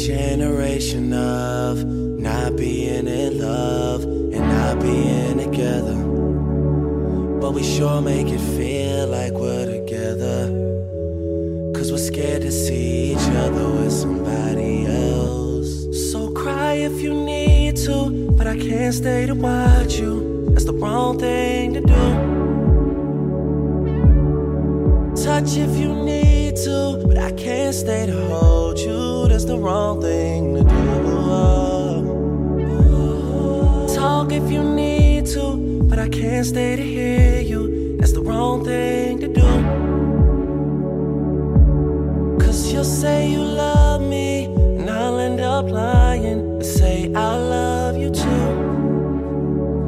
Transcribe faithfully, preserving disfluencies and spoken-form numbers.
generation of not being in love and not being together, but we sure make it feel like we're together, cause we're scared to see each other with somebody else. So cry if you need to, but I can't stay to watch you. That's the wrong thing to do. Touch if you need to, but I can't stay to hold you. That's the wrong thing to do. Talk if you need to, but I can't stay to hear you. That's the wrong thing to do. Cause you'll say you love me, and I'll end up lying and say I love you.